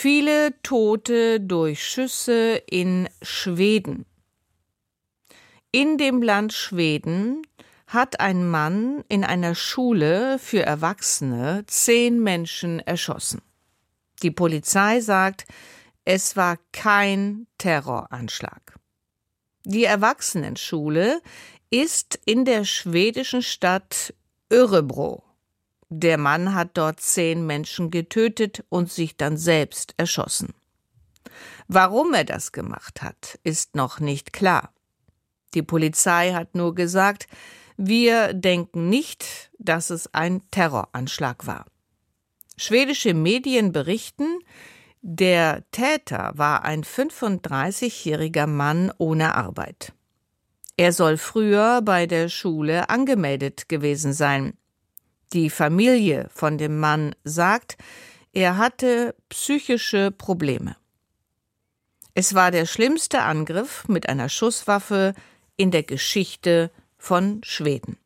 Viele Tote durch Schüsse in Schweden. In dem Land Schweden hat ein Mann in einer Schule für Erwachsene 10 Menschen erschossen. Die Polizei sagt, es war kein Terroranschlag. Die Erwachsenenschule ist in der schwedischen Stadt Örebro. Der Mann hat dort 10 Menschen getötet und sich dann selbst erschossen. Warum er das gemacht hat, ist noch nicht klar. Die Polizei hat nur gesagt, wir denken nicht, dass es ein Terroranschlag war. Schwedische Medien berichten, der Täter war ein 35-jähriger Mann ohne Arbeit. Er soll früher bei der Schule angemeldet gewesen sein. Die Familie von dem Mann sagt, er hatte psychische Probleme. Es war der schlimmste Angriff mit einer Schusswaffe in der Geschichte von Schweden.